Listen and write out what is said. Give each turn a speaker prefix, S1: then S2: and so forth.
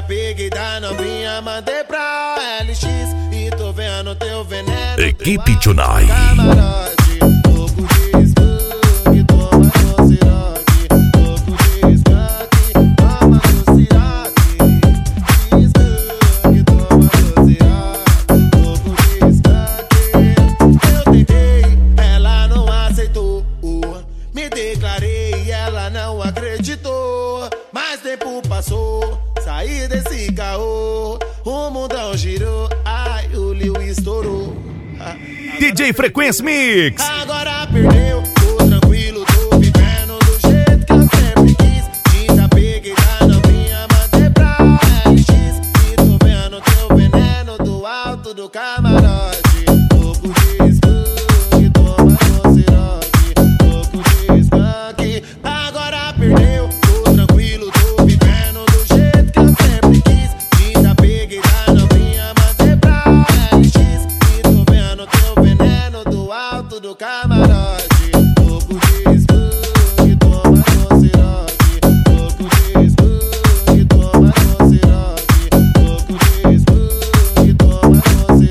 S1: peguei da novinha, mandei pra LX e tô vendo teu veneno.
S2: Equipe Junai.
S1: Camarote, pouco de skunk, toma no siroque. Pouco de skunk, toma no siroque. Skunk, toma no siroque. Pouco de skunk. Eu tentei, ela não aceitou. Me declarei e ela não acreditou. Mas tempo passou, saí desse caô. O mundão girou, ai, o Liu estourou.
S2: DJ Frequência Mix.
S1: Agora perdeu.